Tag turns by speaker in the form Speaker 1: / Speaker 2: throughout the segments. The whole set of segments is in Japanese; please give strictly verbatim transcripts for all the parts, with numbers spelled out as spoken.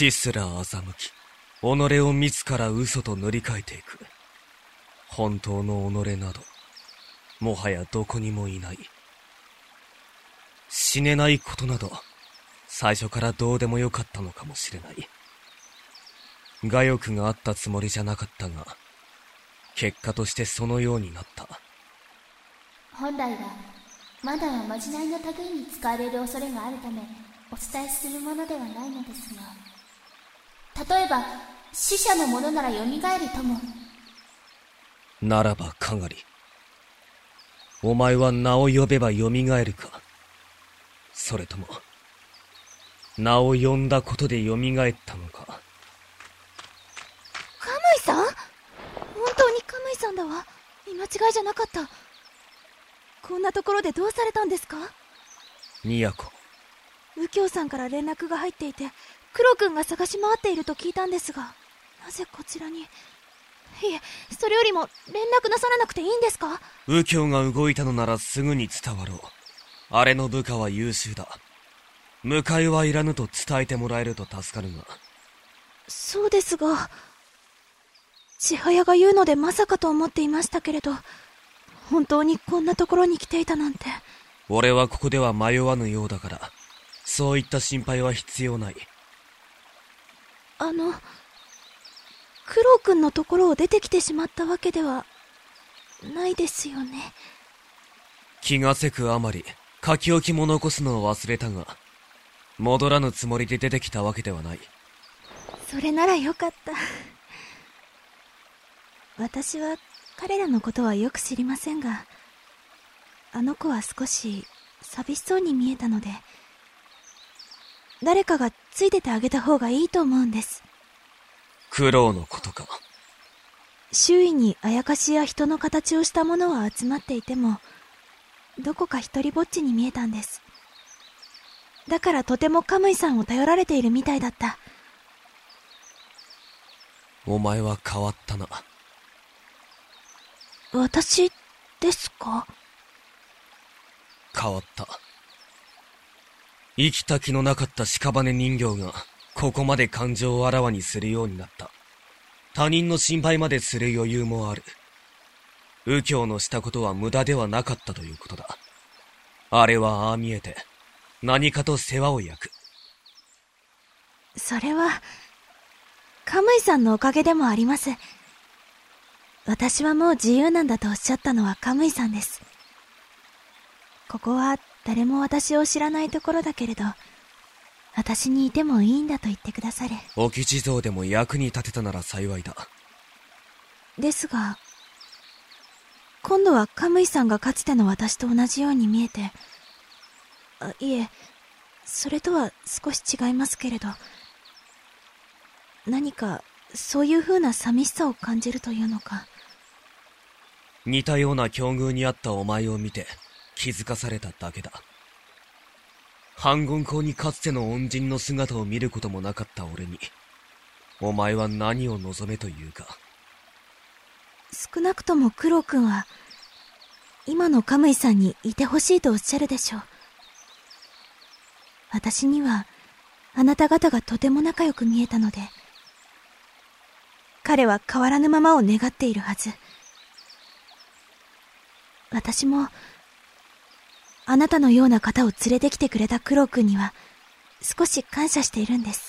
Speaker 1: 死すら欺き、己を自ら嘘と塗り替えていく。本当の己など、もはやどこにもいない。死ねないことなど、最初からどうでもよかったのかもしれない。我欲があったつもりじゃなかったが、結果としてそのようになった。
Speaker 2: 本来は、まだはまじないの類に使われる恐れがあるため、お伝えするものではないのですが、例えば、死者のものなら蘇るとも。
Speaker 1: ならばかがり、お前は名を呼べば蘇るか、それとも名を呼んだことで蘇ったのか。
Speaker 3: カムイさん？本当にカムイさんだわ。見間違いじゃなかった。こんなところでどうされたんですか？
Speaker 1: 都。
Speaker 3: 右京さんから連絡が入っていて、クロ君が探し回っていると聞いたんですが、なぜこちらに。いえ、それよりも連絡なさらなくていいんですか？
Speaker 1: 右京が動いたのならすぐに伝わろう。あれの部下は優秀だ。迎えはいらぬと伝えてもらえると助かるが。
Speaker 3: そうですが、千早が言うのでまさかと思っていましたけれど、本当にこんなところに来ていたなんて。
Speaker 1: 俺はここでは迷わぬようだから、そういった心配は必要ない。
Speaker 3: あの、クロウ君のところを出てきてしまったわけではないですよね。
Speaker 1: 気がせくあまり書き置きも残すのを忘れたが、戻らぬつもりで出てきたわけではない。
Speaker 3: それならよかった。私は彼らのことはよく知りませんが、あの子は少し寂しそうに見えたので、誰かがついててあげた方がいいと思うんです。
Speaker 1: 苦労のことか。
Speaker 3: 周囲にあやかしや人の形をしたものは集まっていても、どこか一人ぼっちに見えたんです。だからとてもカムイさんを頼られているみたいだった。
Speaker 1: お前は変わったな。
Speaker 3: 私ですか？
Speaker 1: 変わった。生きた気のなかった屍人形がここまで感情をあらわにするようになった。他人の心配までする余裕もある。右京のしたことは無駄ではなかったということだ。あれはああ見えて何かと世話を焼く。
Speaker 3: それはカムイさんのおかげでもあります。私はもう自由なんだとおっしゃったのはカムイさんです。ここは誰も私を知らないところだけれど、私にいてもいいんだと言ってくだされ。
Speaker 1: 置き地蔵でも役に立てたなら幸いだ。
Speaker 3: ですが、今度はカムイさんがかつての私と同じように見えて、あ、いえ、それとは少し違いますけれど、何かそういう風な寂しさを感じるというのか。
Speaker 1: 似たような境遇にあったお前を見て気づかされただけだ。反言校にかつての恩人の姿を見ることもなかった俺に、お前は何を望めというか。
Speaker 3: 少なくともクロウ君は今のカムイさんにいてほしいとおっしゃるでしょう。私にはあなた方がとても仲良く見えたので、彼は変わらぬままを願っているはず。私もあなたのような方を連れてきてくれたクロウ君には少し感謝しているんです。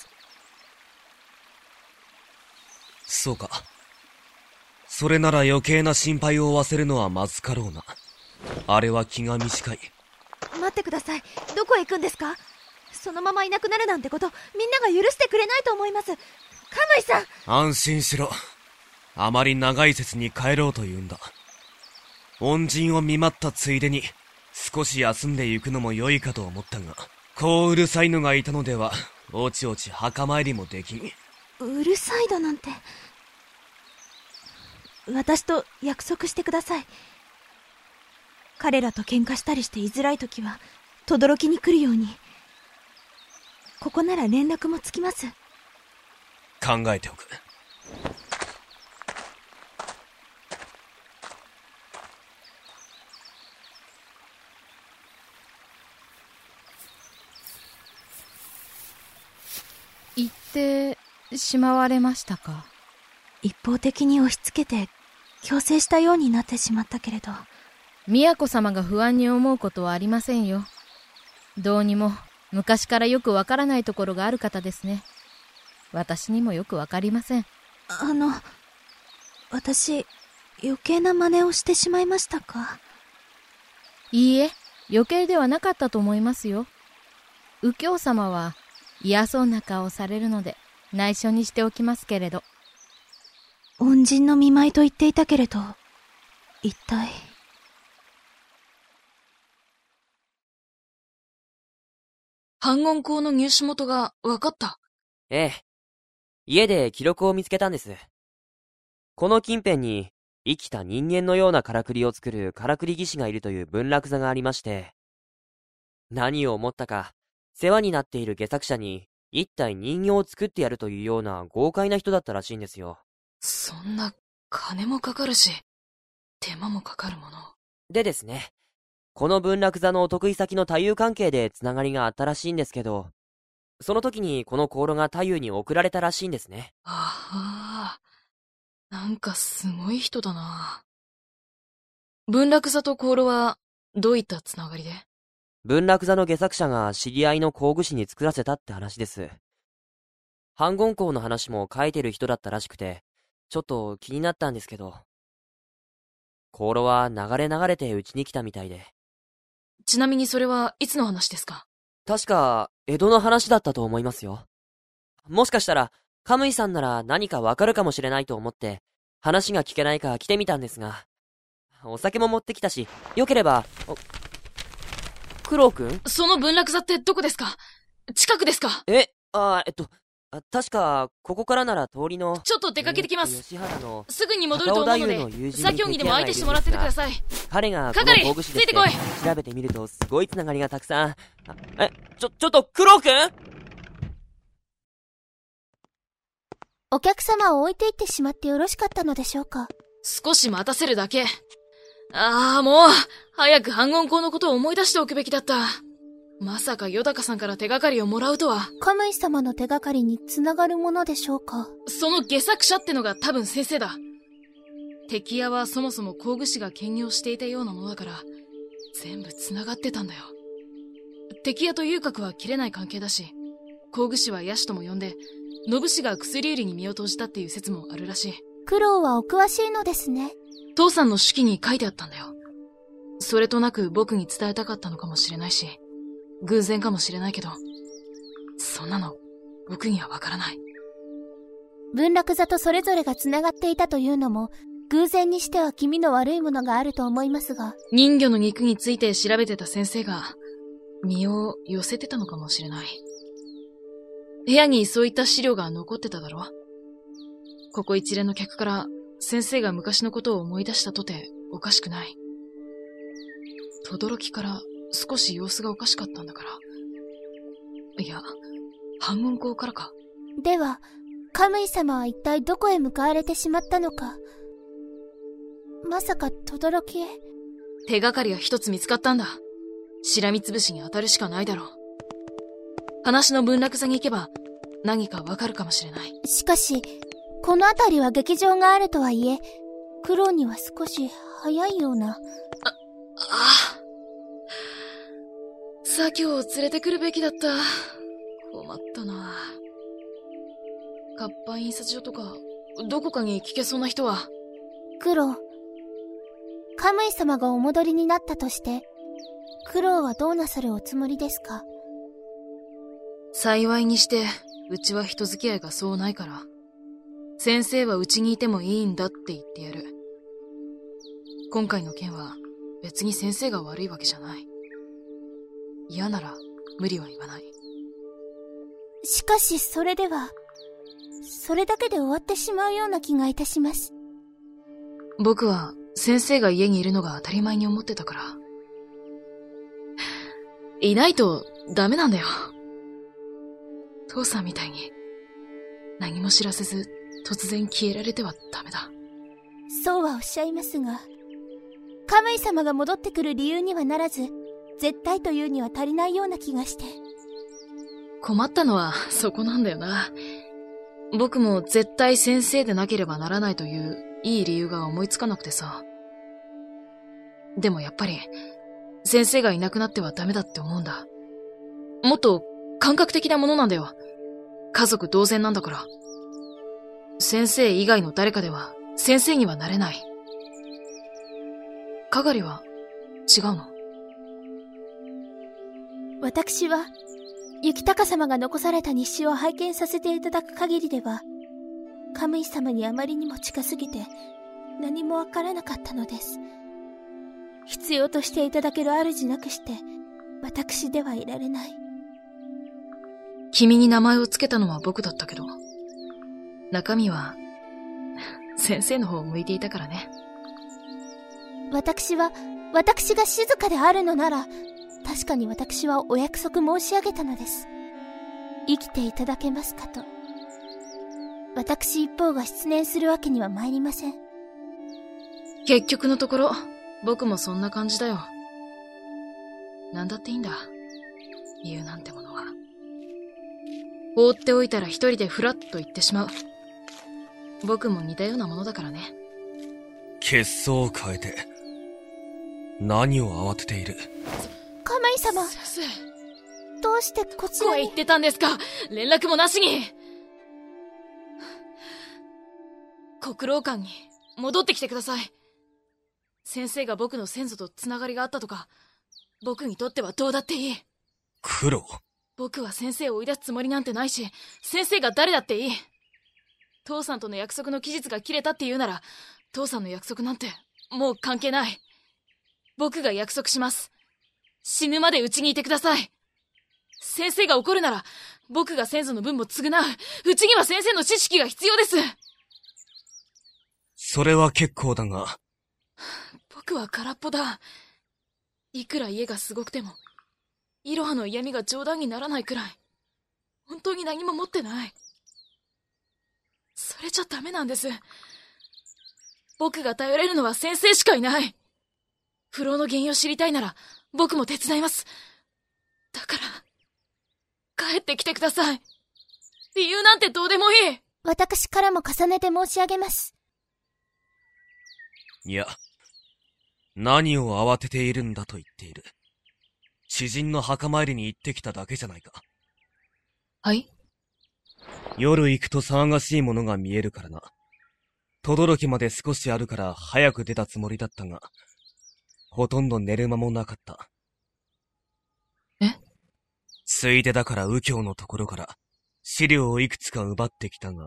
Speaker 1: そうか。それなら余計な心配を負わせるのはまずかろうな。あれは気が短い。
Speaker 3: 待ってください。どこへ行くんですか？そのままいなくなるなんてことみんなが許してくれないと思います。カムイさん！
Speaker 1: 安心しろ。あまり長い説に帰ろうと言うんだ。恩人を見舞ったついでに少し休んで行くのも良いかと思ったが、こううるさいのがいたのではおちおち墓参りもできん。
Speaker 3: うるさいだなんて。私と約束してください。彼らと喧嘩したりして居づらい時は轟に来るように。ここなら連絡もつきます。
Speaker 1: 考えておく。
Speaker 4: 一してしまわれましたか？
Speaker 3: 一方的に押し付けて強制したようになってしまったけれど。
Speaker 4: 宮子様が不安に思うことはありませんよ。どうにも昔からよくわからないところがある方ですね。私にもよくわかりません。
Speaker 3: あの、私、余計な真似をしてしまいましたか？
Speaker 4: いいえ、余計ではなかったと思いますよ。右京様は嫌そうな顔をされるので内緒にしておきますけれど。
Speaker 3: 恩人の見舞いと言っていたけれど、一体。
Speaker 5: 反言口の入手元が分かった。
Speaker 6: ええ。家で記録を見つけたんです。この近辺に生きた人間のようなからくりを作るからくり技師がいるという文楽座がありまして、何を思ったか世話になっている戯作者に一体人形を作ってやるというような豪快な人だったらしいんですよ。
Speaker 5: そんな金もかかるし手間もかかるもの
Speaker 6: でですね、この文楽座のお得意先の太夫関係でつながりがあったらしいんですけど、その時にこの香炉が太夫に送られたらしいんですね。
Speaker 5: ああ、なんかすごい人だな。文楽座と香炉はどういったつながりで？
Speaker 6: 文楽座の戯作者が知り合いの工具師に作らせたって話です。反言口の話も書いてる人だったらしくて、ちょっと気になったんですけど、香炉は流れ流れてうちに来たみたいで。
Speaker 5: ちなみにそれはいつの話ですか？
Speaker 6: 確か江戸の話だったと思いますよ。もしかしたらカムイさんなら何かわかるかもしれないと思って話が聞けないか来てみたんですが、お酒も持ってきたし、よければ。クロウくん？
Speaker 5: その文楽座ってどこですか？近くですか？
Speaker 6: え、あ、えっと確かここからなら通りの。
Speaker 5: ちょっと出かけてきます。
Speaker 6: 吉原の
Speaker 5: すぐに戻ると思うので作業着でも相手してもらっててください。
Speaker 6: 彼がこの工具師でして、調べてみるとすごいつながりがたくさん。え、ちょ、ちょっとクロウくん？
Speaker 2: お客様を置いていってしまってよろしかったのでしょうか？
Speaker 5: 少し待たせるだけ。ああ、もう早く反言口のことを思い出しておくべきだった。まさかヨダカさんから手がかりをもらうとは。
Speaker 2: カムイ様の手がかりにつながるものでしょうか？
Speaker 5: その戯作者ってのが多分先生だ。敵屋はそもそも工具師が兼業していたようなものだから全部つながってたんだよ。敵屋と遊郭は切れない関係だし、工具師は野手とも呼んで信氏が薬売りに身を投じたっていう説もあるらしい。
Speaker 2: 苦労はお詳しいのですね。
Speaker 5: 父さんの手記に書いてあったんだよ。それとなく僕に伝えたかったのかもしれないし、偶然かもしれないけど、そんなの僕にはわからない。
Speaker 2: 文楽座とそれぞれがつながっていたというのも偶然にしては気味の悪いものがあると思いますが、
Speaker 5: 人魚の肉について調べてた先生が身を寄せてたのかもしれない。部屋にそういった資料が残ってただろ。ここ一連の客から先生が昔のことを思い出したとておかしくない。轟から少し様子がおかしかったんだから。いや、反言口からか。
Speaker 2: では、カムイ様は一体どこへ向かわれてしまったのか。まさか轟へ。
Speaker 5: 手がかりが一つ見つかったんだ。しらみつぶしに当たるしかないだろう。話の文楽座に行けば何かわかるかもしれない。
Speaker 2: しかし、この辺りは劇場があるとはいえ、苦労には少し早いような。あ、
Speaker 5: ああ。左京を連れてくるべきだった。困ったな。活版印刷所とか、どこかに聞けそうな人は。
Speaker 2: 苦労。カムイ様がお戻りになったとして、苦労はどうなさるおつもりですか？
Speaker 5: 幸いにして、うちは人付き合いがそうないから、先生はうちにいてもいいんだって言ってやる。今回の件は別に先生が悪いわけじゃない。嫌なら無理は言わない。
Speaker 2: しかしそれでは、それだけで終わってしまうような気がいたします。
Speaker 5: 僕は先生が家にいるのが当たり前に思ってたから。いないとダメなんだよ。父さんみたいに何も知らせず突然消えられてはダメだ。
Speaker 2: そうはおっしゃいますが、カムイ様が戻ってくる理由にはならず、絶対というには足りないような気がして。
Speaker 5: 困ったのはそこなんだよな。 僕も絶対先生でなければならないといういい理由が思いつかなくてさ。でもやっぱり、先生がいなくなってはダメだって思うんだ。もっと感覚的なものなんだよ。家族同然なんだから。先生以外の誰かでは先生にはなれない。かがりは違うの？
Speaker 2: 私は、雪高様が残された日誌を拝見させていただく限りでは、カムイ様にあまりにも近すぎて何もわからなかったのです。必要としていただける主なくして、私ではいられない。
Speaker 5: 君に名前をつけたのは僕だったけど、中身は、先生の方を向いていたからね。
Speaker 2: 私は、私が静かであるのなら、確かに私はお約束申し上げたのです。生きていただけますかと。私一方が失念するわけには参りません。
Speaker 5: 結局のところ、僕もそんな感じだよ。なんだっていいんだ。理由なんてものは。放っておいたら一人でフラッと言ってしまう。僕も似たようなものだからね。
Speaker 1: 血相を変えて、何を慌てている？
Speaker 2: カムイ様、
Speaker 5: 先生。
Speaker 2: どうしてこちらに？
Speaker 5: どこへ行ってたんですか？連絡もなしに。国老館に戻ってきてください。先生が僕の先祖とつながりがあったとか、僕にとってはどうだっていい。
Speaker 1: 苦労。
Speaker 5: 僕は先生を追い出すつもりなんてないし、先生が誰だっていい。父さんとの約束の期日が切れたって言うなら、父さんの約束なんてもう関係ない。僕が約束します。死ぬまでうちにいてください。先生が怒るなら、僕が先祖の分も償う。うちには先生の知識が必要です。
Speaker 1: それは結構だが。
Speaker 5: 僕は空っぽだ。いくら家がすごくても、イロハの嫌味が冗談にならないくらい、本当に何も持ってない。それじゃダメなんです。僕が頼れるのは先生しかいない。不老の原因を知りたいなら、僕も手伝います。だから、帰ってきてください。理由なんてどうでもいい。
Speaker 2: 私からも重ねて申し上げます。
Speaker 1: いや、何を慌てているんだと言っている。知人の墓参りに行ってきただけじゃないか。
Speaker 5: はい？
Speaker 1: 夜行くと騒がしいものが見えるからな。轟まで少しあるから早く出たつもりだったが、ほとんど寝る間もなかった。
Speaker 5: え？
Speaker 1: ついでだから右京のところから資料をいくつか奪ってきたが、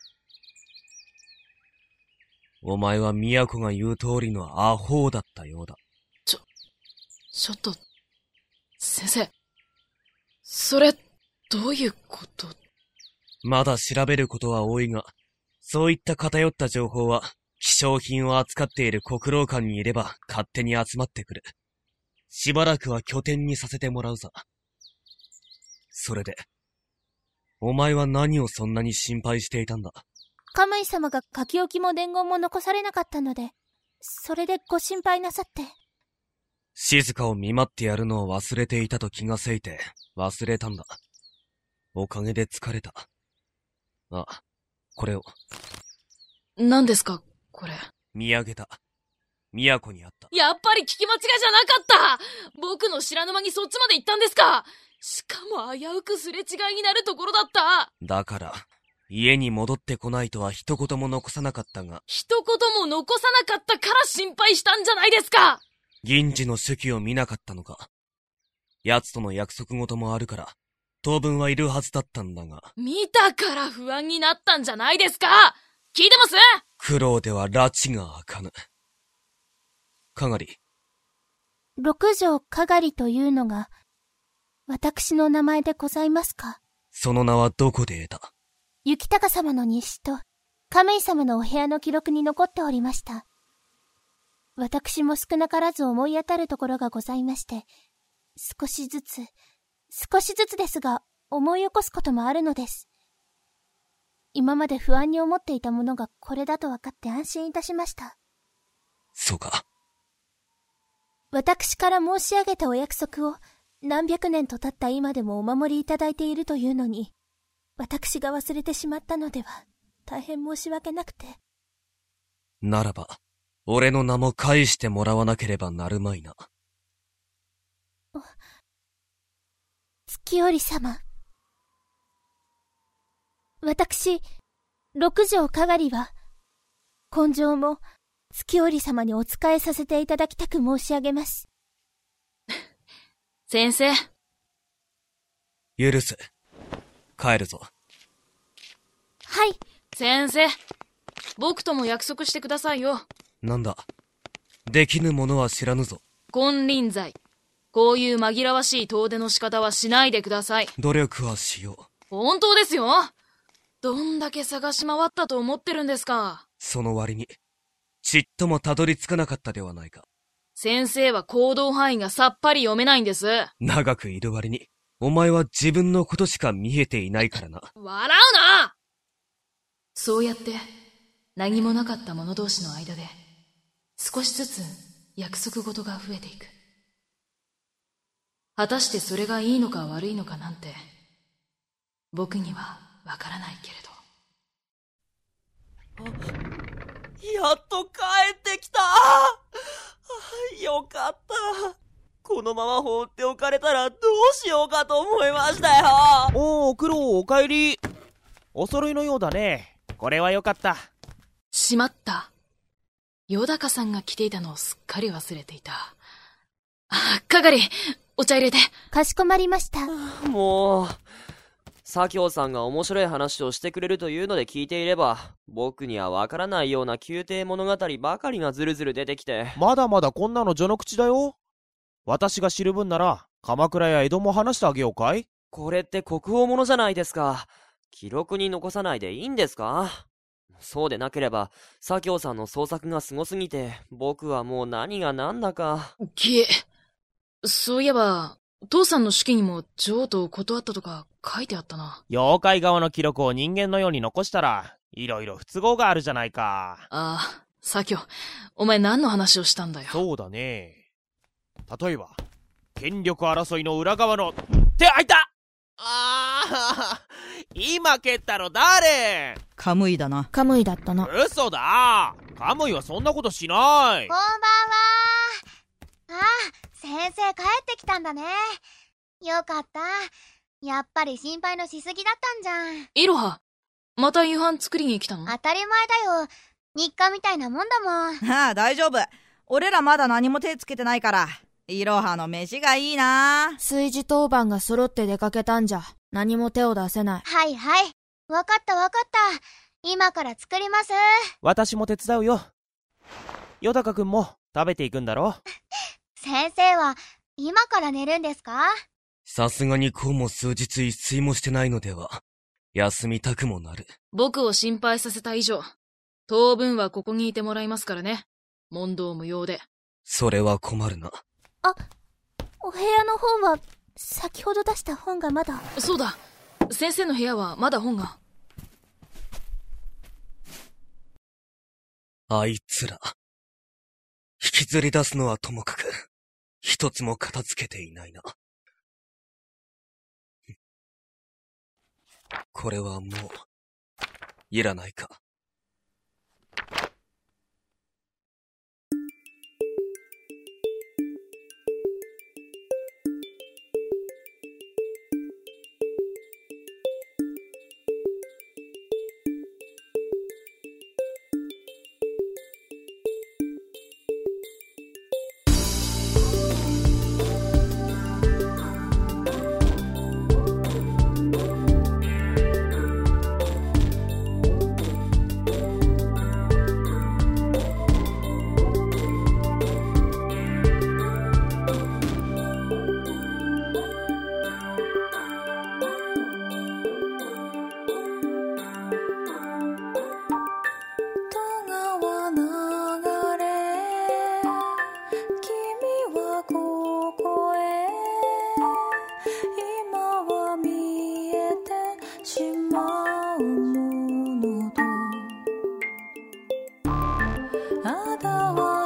Speaker 1: お前は都が言う通りのアホだったようだ。
Speaker 5: ちょ、ちょっと、先生。それ、どういうこと？
Speaker 1: まだ調べることは多いが、そういった偏った情報は、希少品を扱っている国老館にいれば勝手に集まってくる。しばらくは拠点にさせてもらうさ。それで、お前は何をそんなに心配していたんだ？
Speaker 2: カムイ様が書き置きも伝言も残されなかったので、それでご心配なさって。
Speaker 1: 静かを見舞ってやるのを忘れていたと気がせいて、忘れたんだ。おかげで疲れた。あ、これを。
Speaker 5: 何ですか、これ。
Speaker 1: 見上げた。都にあった。
Speaker 5: やっぱり聞き間違いじゃなかった。僕の知らぬ間にそっちまで行ったんですか。しかも危うくすれ違いになるところだった。
Speaker 1: だから、家に戻ってこないとは一言も残さなかったが。
Speaker 5: 一言も残さなかったから心配したんじゃないですか。
Speaker 1: 銀次の手記を見なかったのか。奴との約束事もあるから、当分はいるはずだったんだが。
Speaker 5: 見たから不安になったんじゃないですか。聞いてます？
Speaker 1: 苦労では拉致が開かぬ。かがり。
Speaker 2: 六条かがりというのが、私の名前でございますか？
Speaker 1: その名はどこで得た？
Speaker 2: 雪高様の日誌と、カムイ様のお部屋の記録に残っておりました。私も少なからず思い当たるところがございまして、少しずつ、少しずつですが、思い起こすこともあるのです。今まで不安に思っていたものがこれだと分かって安心いたしました。
Speaker 1: そうか。
Speaker 2: 私から申し上げたお約束を何百年と経った今でもお守りいただいているというのに、 私が忘れてしまったのでは大変申し訳なくて。
Speaker 1: ならば、俺の名も返してもらわなければなるまいな。
Speaker 2: 月織様。私、六条かがりは、今生も月織様にお仕えさせていただきたく申し上げます。
Speaker 5: 先生。
Speaker 1: 許す。帰るぞ。
Speaker 2: はい。
Speaker 5: 先生、僕とも約束してくださいよ。
Speaker 1: なんだ。できぬものは知らぬぞ。
Speaker 5: 金輪際。こういう紛らわしい遠出の仕方はしないでください。
Speaker 1: 努力はしよう。
Speaker 5: 本当ですよ。どんだけ探し回ったと思ってるんですか。
Speaker 1: その割に、ちっともたどり着かなかったではないか。
Speaker 5: 先生は行動範囲がさっぱり読めないんです。
Speaker 1: 長くいる割に、お前は自分のことしか見えていないからな。
Speaker 5: 笑うな！そうやって、何もなかった者同士の間で、少しずつ約束事が増えていく。果たしてそれがいいのか悪いのかなんて、僕にはわからないけれど。
Speaker 7: やっと帰ってきた。よかった。このまま放っておかれたらどうしようかと思いましたよ。
Speaker 8: おー、クロウおかえり。お揃いのようだね。これはよかった。
Speaker 5: しまった。よだかさんが来ていたのをすっかり忘れていた。あ、かがり、お茶入れて。
Speaker 2: かしこまりました。
Speaker 6: もう、左京さんが面白い話をしてくれるというので聞いていれば、僕にはわからないような宮廷物語ばかりがずるずる出てきて。
Speaker 8: まだまだこんなの序の口だよ。私が知る分なら、鎌倉や江戸も話してあげようかい？
Speaker 6: これって国宝物じゃないですか。記録に残さないでいいんですか？そうでなければ、左京さんの創作がすごすぎて、僕はもう何が何だか。
Speaker 5: きえ、そういえば、父さんの手記にも譲渡を断ったとか書いてあったな。
Speaker 8: 妖怪側の記録を人間のように残したら、いろいろ不都合があるじゃないか。
Speaker 5: ああ、左京、お前何の話をしたんだよ。
Speaker 8: そうだね。例えば、権力争いの裏側の、手開いた！ああ、今蹴ったの誰？
Speaker 9: カムイだな。
Speaker 2: カムイだったな。
Speaker 8: 嘘だ！カムイはそんなことしない。
Speaker 10: こんばんは。あ、先生帰ってきたんだね。よかった。やっぱり心配のしすぎだったんじゃん。
Speaker 5: イロハ、また夕飯作りに来たの？
Speaker 10: 当たり前だよ。日課みたいなもんだもん。
Speaker 9: ああ、大丈夫。俺らまだ何も手つけてないから。イロハの飯がいいな。
Speaker 11: 炊事当番が揃って出かけたんじゃ、何も手を出せない。
Speaker 10: はいはい。わかったわかった。今から作ります。
Speaker 8: 私も手伝うよ。よだかくんも食べていくんだろ？
Speaker 10: 先生は今から寝るんですか？
Speaker 1: さすがにこうも数日一睡もしてないのでは、休みたくもなる。
Speaker 5: 僕を心配させた以上、当分はここにいてもらいますからね。問答無用で。
Speaker 1: それは困るな。
Speaker 2: あ、お部屋の方は、先ほど出した本がまだ。
Speaker 5: そうだ。先生の部屋はまだ本が。
Speaker 1: あいつら。引きずり出すのはともかく、一つも片付けていないな。これはもう、いらないか。
Speaker 12: あだは